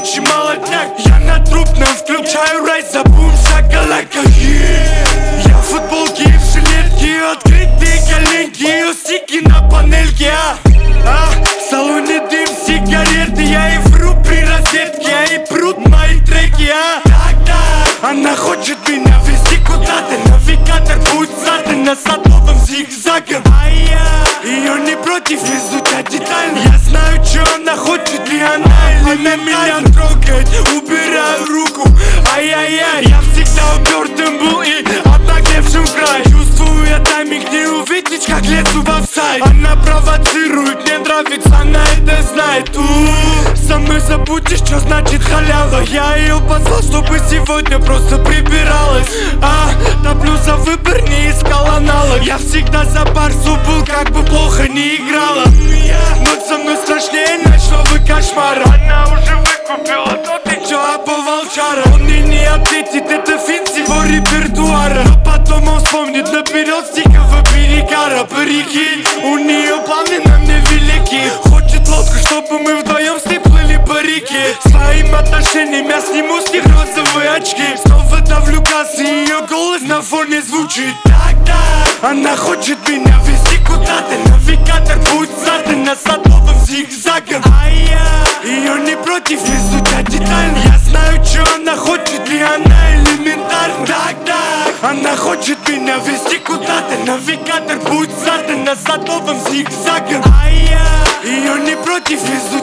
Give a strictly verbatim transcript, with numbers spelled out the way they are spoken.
короче, молодняк. Я на трупном включаю райс, забум шоколадка. Yeah. Я в футболке и в жилетке, открытые коленки и усики на панельке. А, а, в салоне дым, сигареты, я и вру при розетке, я и прут мои треки. А, так, так. Она хочет меня везти куда-то, навигатор будет задан на садовом зигзагом. А я ее не против изучать детально. Я знаю, что она хочет, и она элементарно. Она меня трогает, убираю руку. Ай-яй-яй, я всегда упертым был и обнаглевшим в край. Чувствую я тайминг, не увидеть, как лезу в офсайд. Она провоцирует, мне нравится, она это знает. У-у-у. Со мной забудешь, что значит халява. Я ее позвал, чтобы сегодня просто прибиралась. А, топлю за выбор, не искал аналог. Я всегда за барсу был, как бы плохо не играла. Но со мной страшнее ночного кошмара. Она уже выкупила, но ты чё, обувалчара. Он мне не ответит, это фин с его репертуара. Но потом он вспомнит наперед стикового перекара. Прикинь, у нее планы на мне велики. Хочет лодку, чтобы мы вдвоем с ней плыли по реке. Своим отношением я сниму с них розовые очки. Снова давлю газ, и ее голос на фоне звучит. Так-так. Она хочет меня везти куда-то, навигатор будет задан на садовом зигзагом. А я ее не против изучать детально. Я знаю, что она хочет, и она элементарна. Так-так. Она хочет меня везти куда-то, навигатор будет задан на садовом зигзагом. А я ее не против изучать